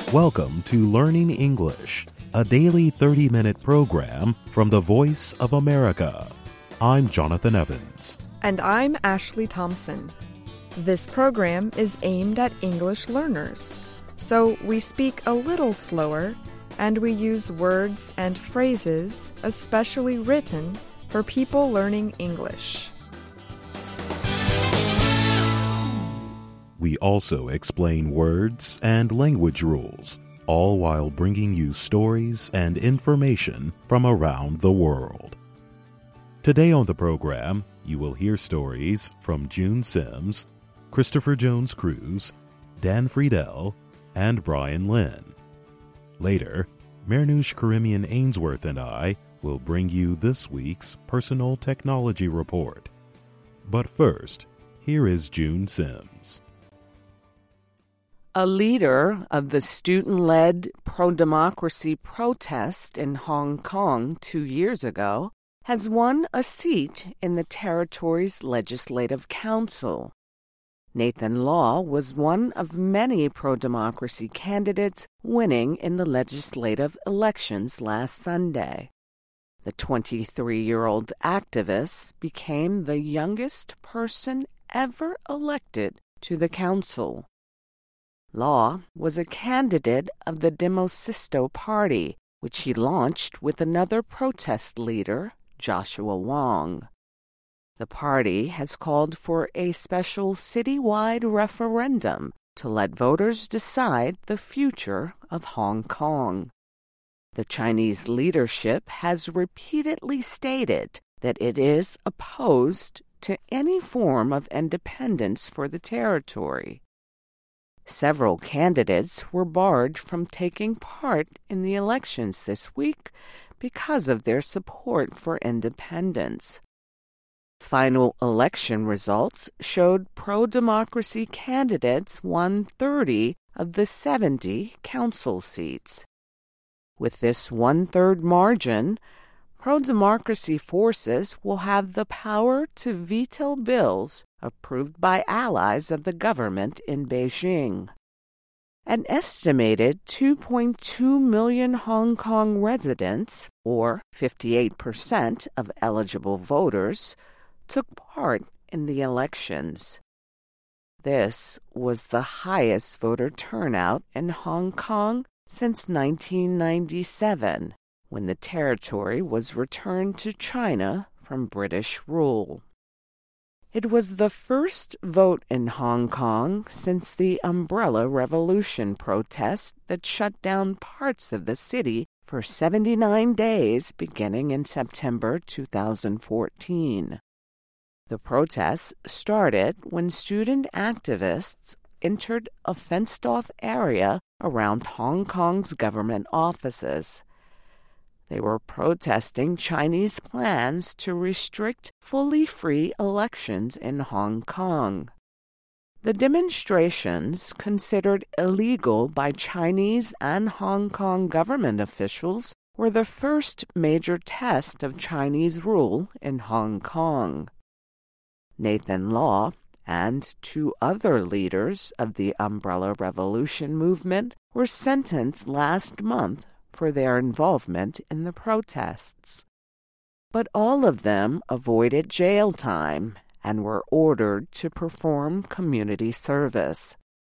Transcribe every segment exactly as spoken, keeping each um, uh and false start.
Welcome to Learning English, a daily thirty-minute program from the Voice of America. I'm Jonathan Evans. And I'm Ashley Thompson. This program is aimed at English learners, so we speak a little slower and we use words and phrases especially written for people learning English. We also explain words and language rules, all while bringing you stories and information from around the world. Today on the program, you will hear stories from June Sims, Christopher Jones Cruz, Dan Friedel, and Brian Lynn. Later, Marnouche Karimian Ainsworth and I will bring you this week's Personal Technology Report. But first, here is June Sims. A leader of the student-led pro-democracy protest in Hong Kong two years ago has won a seat in the territory's Legislative Council. Nathan Law was one of many pro-democracy candidates winning in the legislative elections last Sunday. The twenty-three-year-old activist became the youngest person ever elected to the council. Law was a candidate of the Demosisto Party, which he launched with another protest leader, Joshua Wong. The party has called for a special citywide referendum to let voters decide the future of Hong Kong. The Chinese leadership has repeatedly stated that it is opposed to any form of independence for the territory. Several candidates were barred from taking part in the elections this week because of their support for independence. Final election results showed pro-democracy candidates won thirty of the seventy council seats. With this one-third margin, pro-democracy forces will have the power to veto bills approved by allies of the government in Beijing. An estimated two point two million Hong Kong residents, or fifty-eight percent of eligible voters, took part in the elections. This was the highest voter turnout in Hong Kong since nineteen ninety-seven, when the territory was returned to China from British rule. It was the first vote in Hong Kong since the Umbrella Revolution protest that shut down parts of the city for seventy-nine days beginning in September two thousand fourteen. The protests started when student activists entered a fenced-off area around Hong Kong's government offices. They were protesting Chinese plans to restrict fully free elections in Hong Kong. The demonstrations, considered illegal by Chinese and Hong Kong government officials, were the first major test of Chinese rule in Hong Kong. Nathan Law and two other leaders of the Umbrella Revolution movement were sentenced last month for their involvement in the protests. But all of them avoided jail time and were ordered to perform community service.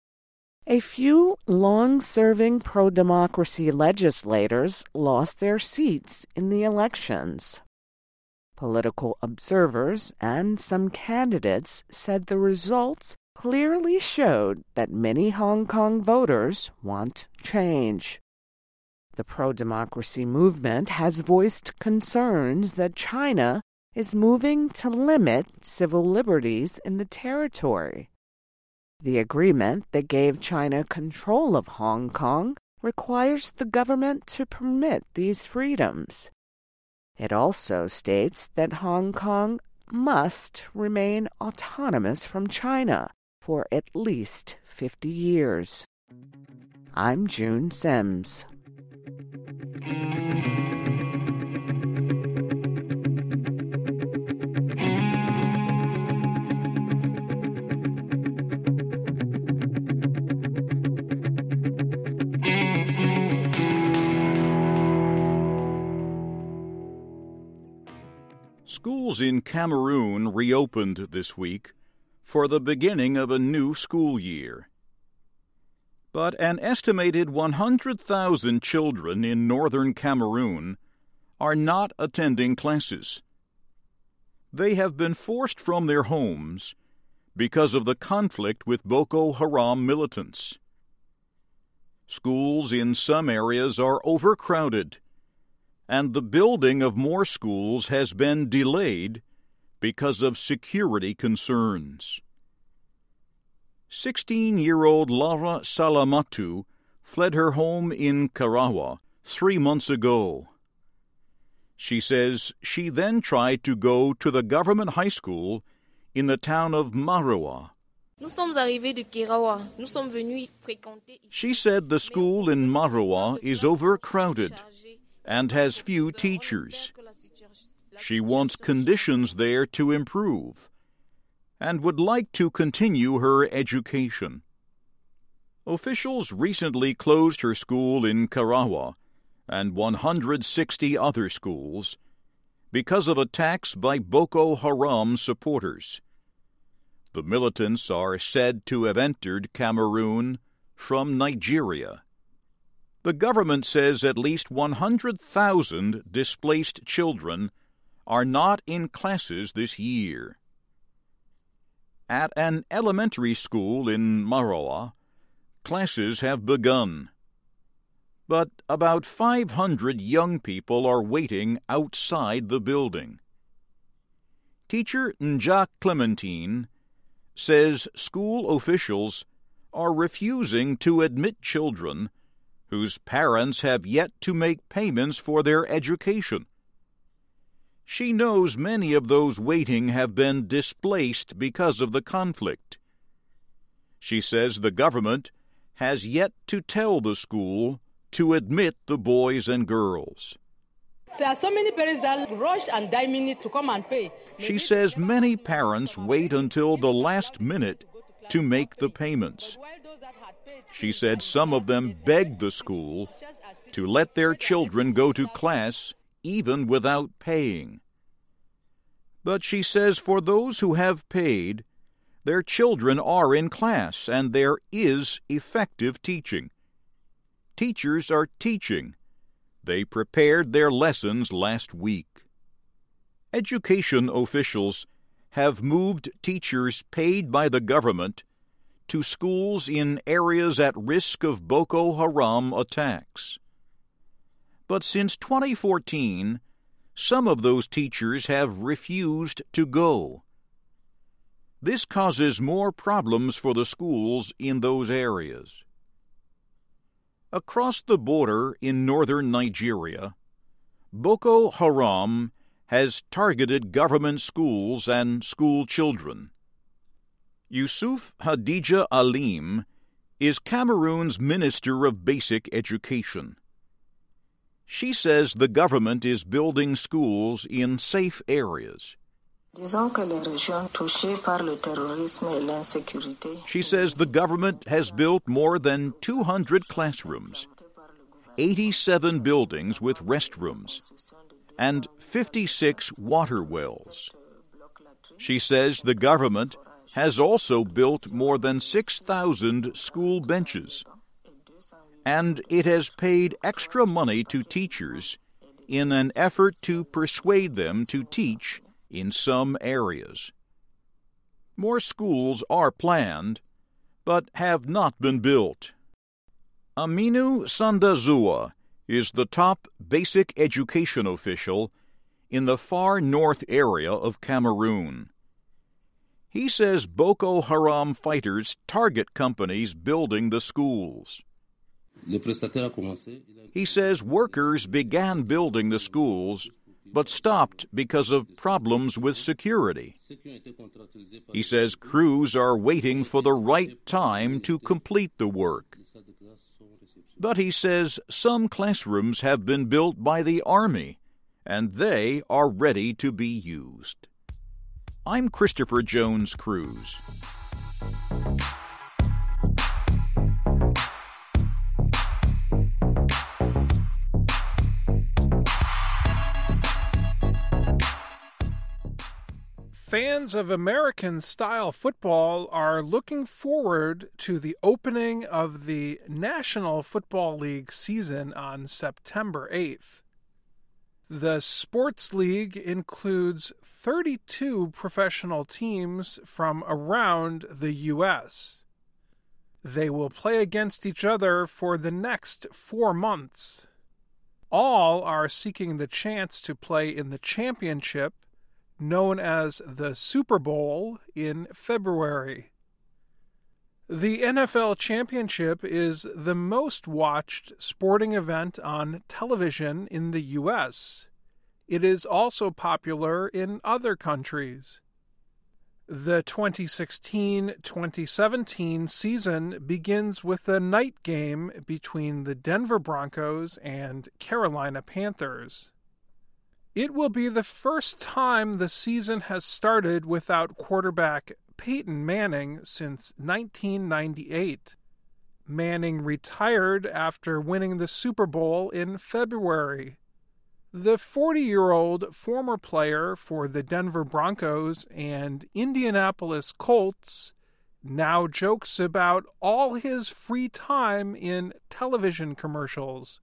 A few long-serving pro-democracy legislators lost their seats in the elections. Political observers and some candidates said the results clearly showed that many Hong Kong voters want change. The pro-democracy movement has voiced concerns that China is moving to limit civil liberties in the territory. The agreement that gave China control of Hong Kong requires the government to permit these freedoms. It also states that Hong Kong must remain autonomous from China for at least fifty years. I'm June Sims. Schools in Cameroon reopened this week for the beginning of a new school year. But an estimated one hundred thousand children in northern Cameroon are not attending classes. They have been forced from their homes because of the conflict with Boko Haram militants. Schools in some areas are overcrowded, and the building of more schools has been delayed because of security concerns. Sixteen-year-old Lara Salamatu fled her home in Karawa three months ago. She says she then tried to go to the government high school in the town of Maroua. She said the school in Maroua is overcrowded and has few teachers. She wants conditions there to improve and would like to continue her education. Officials recently closed her school in Karawa and one hundred sixty other schools because of attacks by Boko Haram supporters. The militants are said to have entered Cameroon from Nigeria. The government says at least one hundred thousand displaced children are not in classes this year. At an elementary school in Maroua, classes have begun. But about five hundred young people are waiting outside the building. Teacher Nja Clementine says school officials are refusing to admit children whose parents have yet to make payments for their education. She knows many of those waiting have been displaced because of the conflict. She says the government has yet to tell the school to admit the boys and girls. There are so many parents that rush and die minute to come and pay. She says many parents wait until the last minute to make the payments. She said some of them begged the school to let their children go to class even without paying. But she says for those who have paid, their children are in class and there is effective teaching. Teachers are teaching. They prepared their lessons last week. Education officials have moved teachers paid by the government to schools in areas at risk of Boko Haram attacks. But since twenty fourteen, some of those teachers have refused to go. This causes more problems for the schools in those areas. Across the border in northern Nigeria, Boko Haram has targeted government schools and school children. Yusuf Hadija Alim is Cameroon's Minister of Basic Education. She says the government is building schools in safe areas. She says the government has built more than two hundred classrooms, eighty-seven buildings with restrooms, and fifty-six water wells. She says the government has also built more than six thousand school benches, and it has paid extra money to teachers in an effort to persuade them to teach in some areas. More schools are planned, but have not been built. Aminu Sandazua is the top basic education official in the far north area of Cameroon. He says Boko Haram fighters target companies building the schools. He says workers began building the schools but stopped because of problems with security. He says crews are waiting for the right time to complete the work. But he says some classrooms have been built by the Army, and they are ready to be used. I'm Christopher Jones Cruz. Fans of American-style football are looking forward to the opening of the National Football League season on September eighth. The sports league includes thirty-two professional teams from around the U S They will play against each other for the next four months. All are seeking the chance to play in the championship, known as the Super Bowl, in February. The N F L Championship is the most watched sporting event on television in the U S It is also popular in other countries. The twenty sixteen twenty seventeen season begins with a night game between the Denver Broncos and Carolina Panthers. It will be the first time the season has started without quarterback Peyton Manning since nineteen ninety-eight. Manning retired after winning the Super Bowl in February. The forty-year-old former player for the Denver Broncos and Indianapolis Colts now jokes about all his free time in television commercials.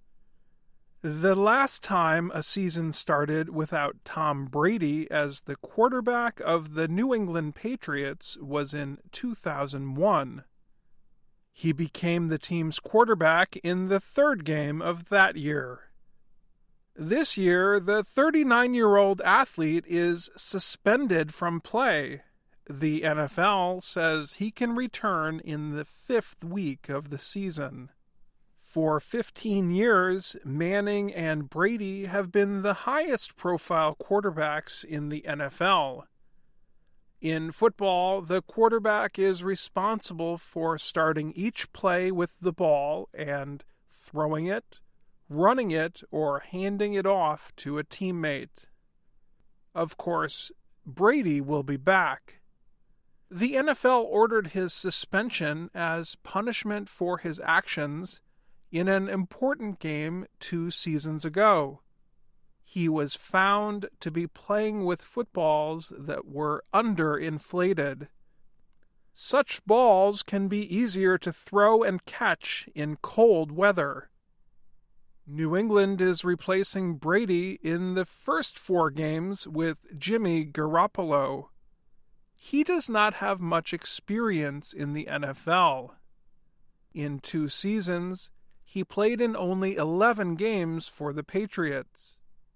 The last time a season started without Tom Brady as the quarterback of the New England Patriots was in two thousand one. He became the team's quarterback in the third game of that year. This year, the thirty-nine-year-old athlete is suspended from play. The N F L says he can return in the fifth week of the season. For fifteen years, Manning and Brady have been the highest-profile quarterbacks in the N F L. In football, the quarterback is responsible for starting each play with the ball and throwing it, running it, or handing it off to a teammate. Of course, Brady will be back. The N F L ordered his suspension as punishment for his actions in an important game two seasons ago. He was found to be playing with footballs that were underinflated. Such balls can be easier to throw and catch in cold weather. New England is replacing Brady in the first four games with Jimmy Garoppolo. He does not have much experience in the N F L. In two seasons, he played in only eleven games for the Patriots.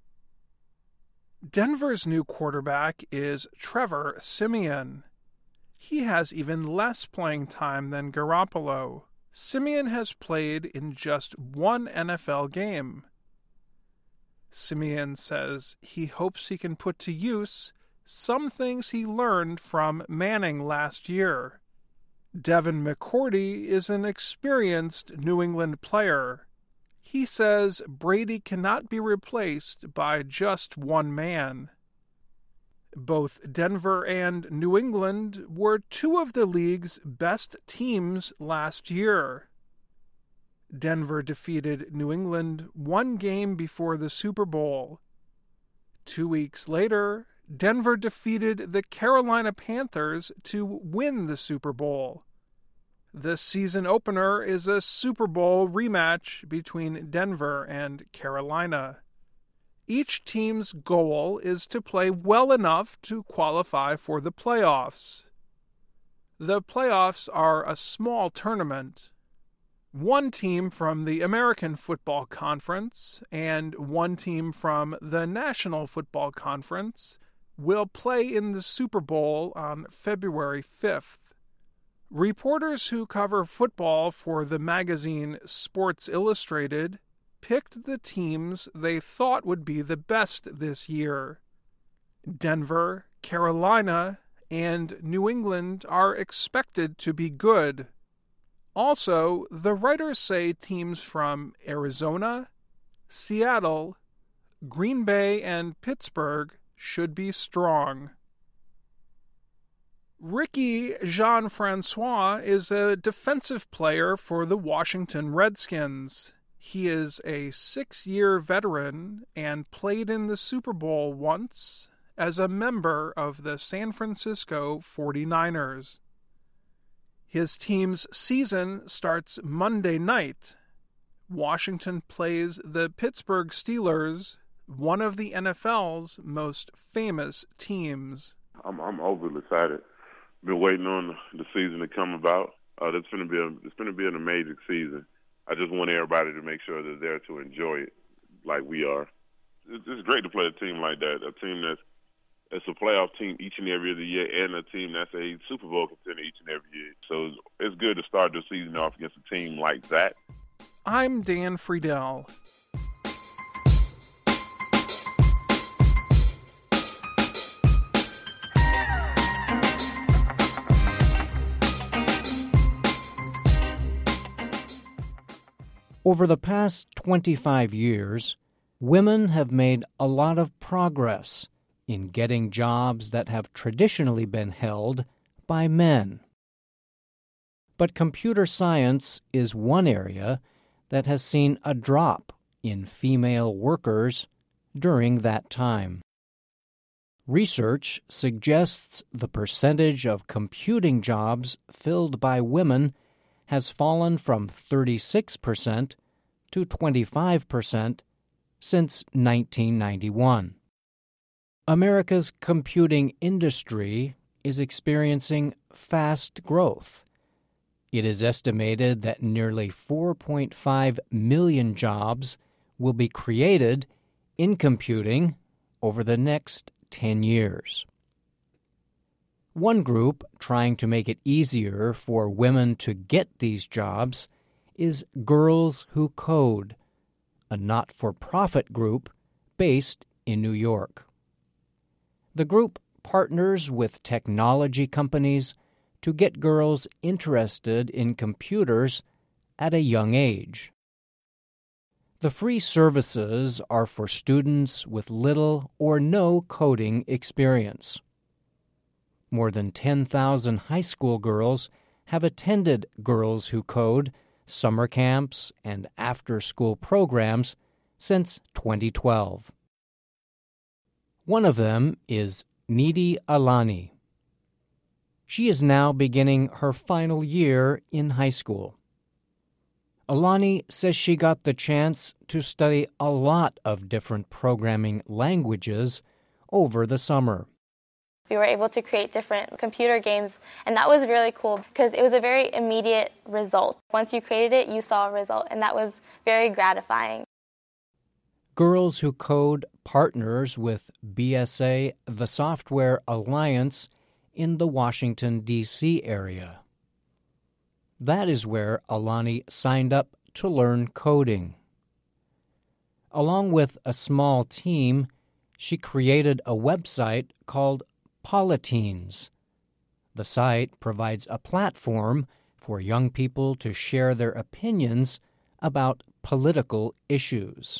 Denver's new quarterback is Trevor Siemian. He has even less playing time than Garoppolo. Siemian has played in just one N F L game. Siemian says he hopes he can put to use some things he learned from Manning last year. Devin McCourty is an experienced New England player. He says Brady cannot be replaced by just one man. Both Denver and New England were two of the league's best teams last year. Denver defeated New England one game before the Super Bowl. Two weeks later, Denver defeated the Carolina Panthers to win the Super Bowl. The season opener is a Super Bowl rematch between Denver and Carolina. Each team's goal is to play well enough to qualify for the playoffs. The playoffs are a small tournament. One team from the American Football Conference and one team from the National Football Conference will play in the Super Bowl on February fifth. Reporters who cover football for the magazine Sports Illustrated picked the teams they thought would be the best this year. Denver, Carolina, and New England are expected to be good. Also, the writers say teams from Arizona, Seattle, Green Bay, and Pittsburgh should be strong. Ricky Jean-Francois is a defensive player for the Washington Redskins. He is a six-year veteran and played in the Super Bowl once as a member of the San Francisco forty-niners. His team's season starts Monday night. Washington plays the Pittsburgh Steelers, one of the N F L's most famous teams. I'm, I'm overly excited. Been waiting on the season to come about. Uh, it's going to be a, it's going to be an amazing season. I just want everybody to make sure they're there to enjoy it, like we are. It's, it's great to play a team like that, a team that's it's a playoff team each and every other year, and a team that's a Super Bowl contender each and every year. So it's good to start the season off against a team like that. I'm Dan Friedel. Over the past twenty-five years, women have made a lot of progress in getting jobs that have traditionally been held by men. But computer science is one area that has seen a drop in female workers during that time. Research suggests the percentage of computing jobs filled by women has fallen from thirty-six percent to twenty-five percent since nineteen ninety-one. America's computing industry is experiencing fast growth. It is estimated that nearly four point five million jobs will be created in computing over the next ten years. One group trying to make it easier for women to get these jobs is Girls Who Code, a not-for-profit group based in New York. The group partners with technology companies to get girls interested in computers at a young age. The free services are for students with little or no coding experience. More than ten thousand high school girls have attended Girls Who Code summer camps and after-school programs since twenty twelve. One of them is Nidhi Alani. She is now beginning her final year in high school. Alani says she got the chance to study a lot of different programming languages over the summer. We were able to create different computer games, and that was really cool because it was a very immediate result. Once you created it, you saw a result, and that was very gratifying. Girls Who Code partners with B S A, the Software Alliance, in the Washington, D C area. That is where Alani signed up to learn coding. Along with a small team, she created a website called Politeens. The site provides a platform for young people to share their opinions about political issues.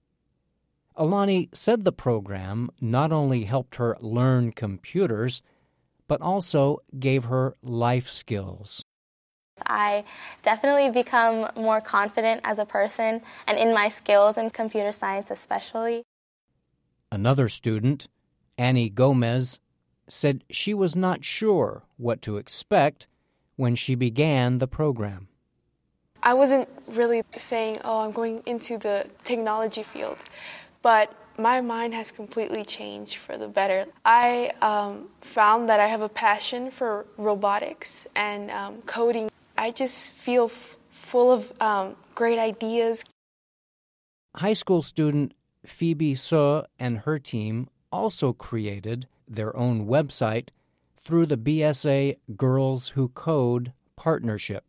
Alani said the program not only helped her learn computers, but also gave her life skills. I definitely become more confident as a person and in my skills in computer science especially. Another student, Annie Gomez, said she was not sure what to expect when she began the program. I wasn't really saying, oh, I'm going into the technology field, but my mind has completely changed for the better. I um, found that I have a passion for robotics and um, coding. I just feel f- full of um, great ideas. High school student Phoebe So and her team also created their own website through the B S A Girls Who Code partnership.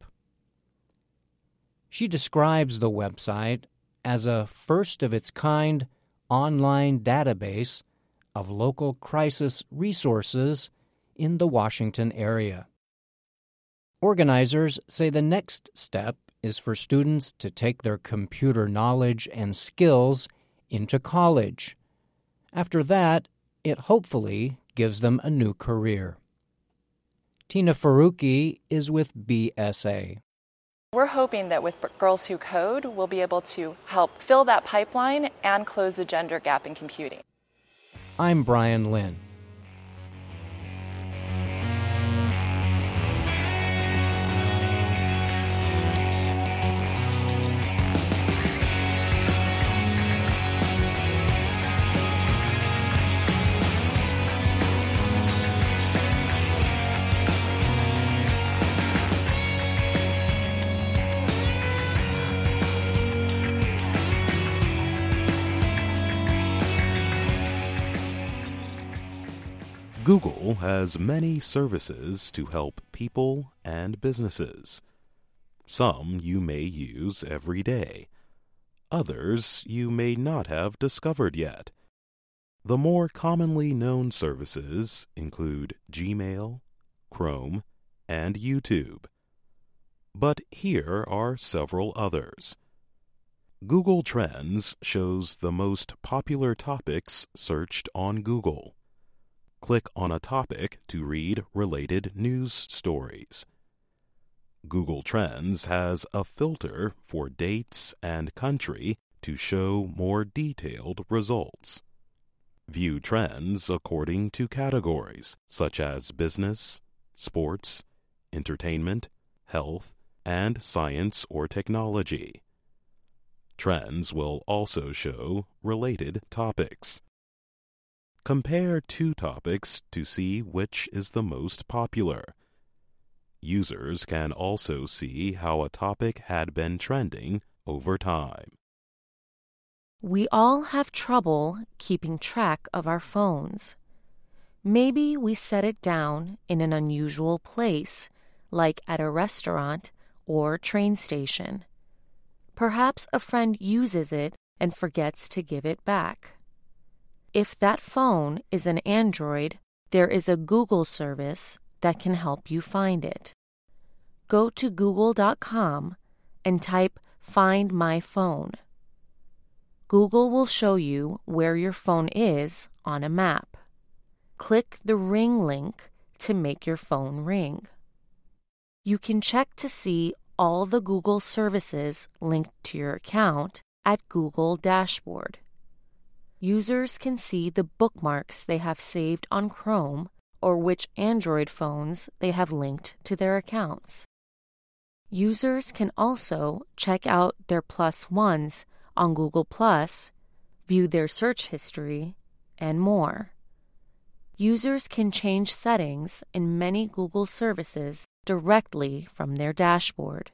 She describes the website as a first-of-its-kind online database of local crisis resources in the Washington area. Organizers say the next step is for students to take their computer knowledge and skills into college. After that, it hopefully gives them a new career. Tina Faruqi is with B S A. We're hoping that with Girls Who Code, we'll be able to help fill that pipeline and close the gender gap in computing. I'm Brian Lynn. Google has many services to help people and businesses. Some you may use every day. Others you may not have discovered yet. The more commonly known services include Gmail, Chrome, and YouTube. But here are several others. Google Trends shows the most popular topics searched on Google. Click on a topic to read related news stories. Google Trends has a filter for dates and country to show more detailed results. View trends according to categories such as business, sports, entertainment, health, and science or technology. Trends will also show related topics. Compare two topics to see which is the most popular. Users can also see how a topic had been trending over time. We all have trouble keeping track of our phones. Maybe we set it down in an unusual place, like at a restaurant or train station. Perhaps a friend uses it and forgets to give it back. If that phone is an Android, there is a Google service that can help you find it. Go to google dot com and type Find My Phone. Google will show you where your phone is on a map. Click the Ring link to make your phone ring. You can check to see all the Google services linked to your account at Google Dashboard. Users can see the bookmarks they have saved on Chrome or which Android phones they have linked to their accounts. Users can also check out their plus ones on Google Plus, view their search history, and more. Users can change settings in many Google services directly from their dashboard.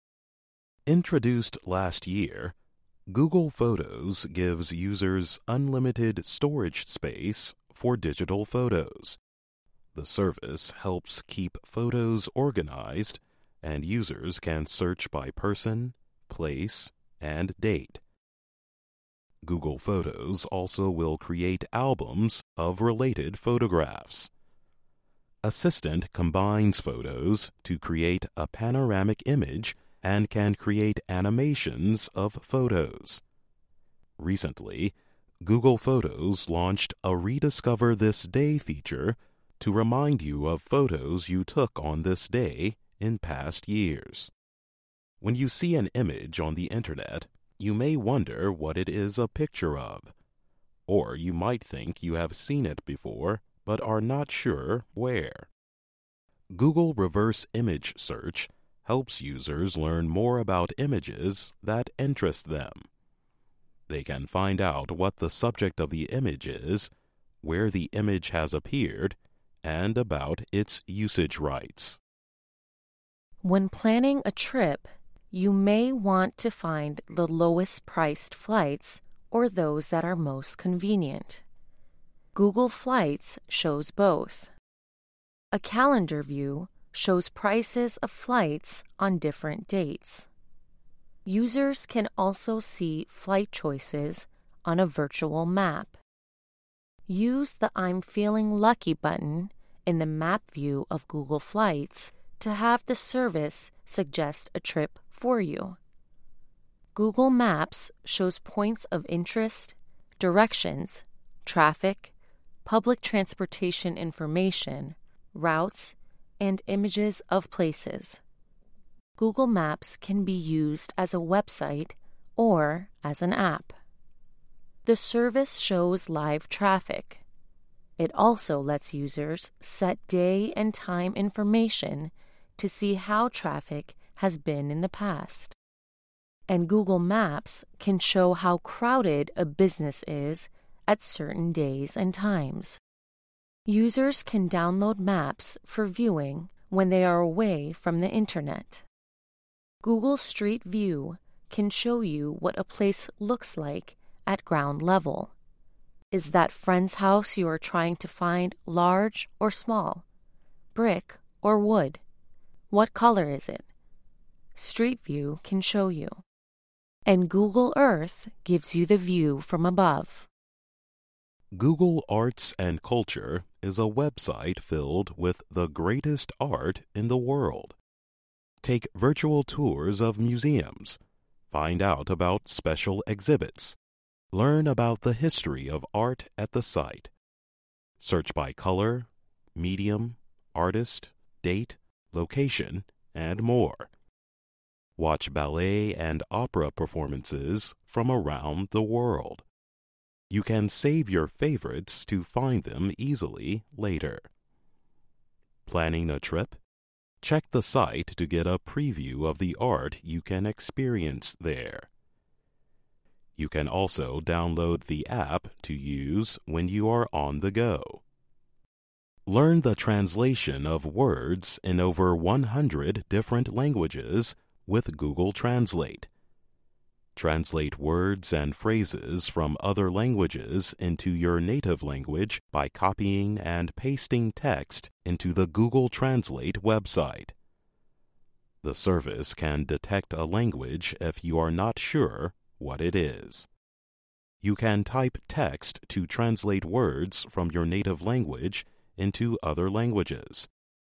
Introduced last year, Google Photos gives users unlimited storage space for digital photos. The service helps keep photos organized, and users can search by person, place, and date. Google Photos also will create albums of related photographs. Assistant combines photos to create a panoramic image and can create animations of photos. Recently, Google Photos launched a Rediscover This Day feature to remind you of photos you took on this day in past years. When you see an image on the internet, you may wonder what it is a picture of, or you might think you have seen it before but are not sure where. Google Reverse Image Search helps users learn more about images that interest them. They can find out what the subject of the image is, where the image has appeared, and about its usage rights. When planning a trip, you may want to find the lowest priced flights or those that are most convenient. Google Flights shows both. A calendar view shows prices of flights on different dates. Users can also see flight choices on a virtual map. Use the I'm Feeling Lucky button in the map view of Google Flights to have the service suggest a trip for you. Google Maps shows points of interest, directions, traffic, public transportation information, routes, and images of places. Google Maps can be used as a website or as an app. The service shows live traffic, It also lets users set day and time information to see how traffic has been in the past. And Google Maps can show how crowded a business is at certain days and times. Users can download maps for viewing when they are away from the internet. Google Street View can show you what a place looks like at ground level. Is that friend's house you are trying to find large or small? Brick or wood? What color is it? Street View can show you. And Google Earth gives you the view from above. Google Arts and Culture is a website filled with the greatest art in the world. Take virtual tours of museums. Find out about special exhibits. Learn about the history of art at the site. Search by color, medium, artist, date, location, and more. Watch ballet and opera performances from around the world. You can save your favorites to find them easily later. Planning a trip? Check the site to get a preview of the art you can experience there. You can also download the app to use when you are on the go. Learn the translation of words in over one hundred different languages with Google Translate. Translate words and phrases from other languages into your native language by copying and pasting text into the Google Translate website. The service can detect a language if you are not sure what it is. You can type text to translate words from your native language into other languages.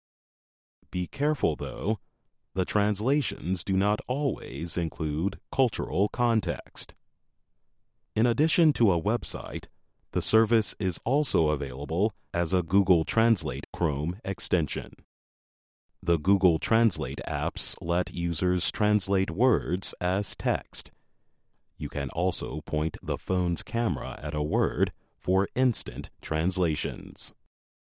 Be careful, though. The translations do not always include cultural context. In addition to a website, the service is also available as a Google Translate Chrome extension. The Google Translate apps let users translate words as text. You can also point the phone's camera at a word for instant translations.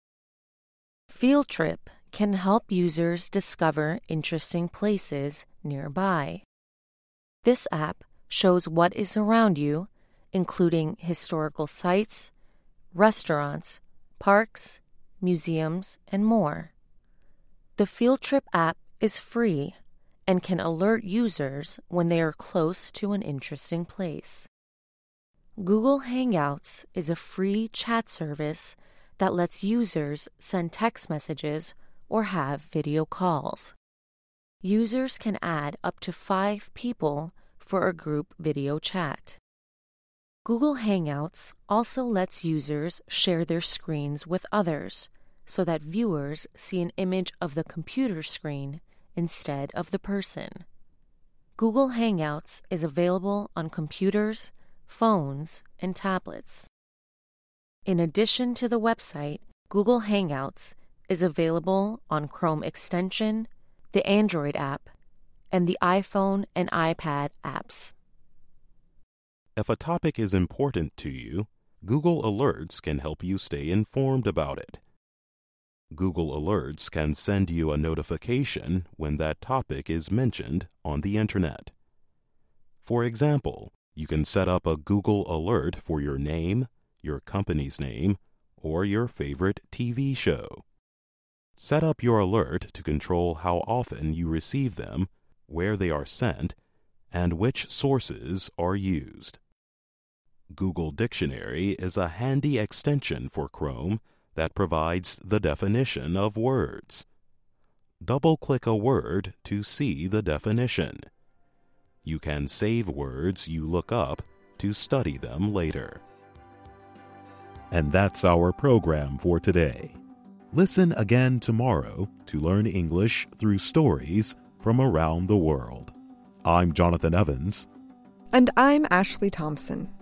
Field Trip can help users discover interesting places nearby. This app shows what is around you, including historical sites, restaurants, parks, museums, and more. The Field Trip app is free and can alert users when they are close to an interesting place. Google Hangouts is a free chat service that lets users send text messages or have video calls. Users can add up to five people for a group video chat. Google Hangouts also lets users share their screens with others so that viewers see an image of the computer screen instead of the person. Google Hangouts is available on computers, phones, and tablets. In addition to the website, Google Hangouts is available on Chrome extension, the Android app, and the iPhone and iPad apps. If a topic is important to you, Google Alerts can help you stay informed about it. Google Alerts can send you a notification when that topic is mentioned on the Internet. For example, you can set up a Google Alert for your name, your company's name, or your favorite T V show. Set up your alert to control how often you receive them, where they are sent, and which sources are used. Google Dictionary is a handy extension for Chrome that provides the definition of words. Double-click a word to see the definition. You can save words you look up to study them later. And that's our program for today. Listen again tomorrow to learn English through stories from around the world. I'm Jonathan Evans. And I'm Ashley Thompson.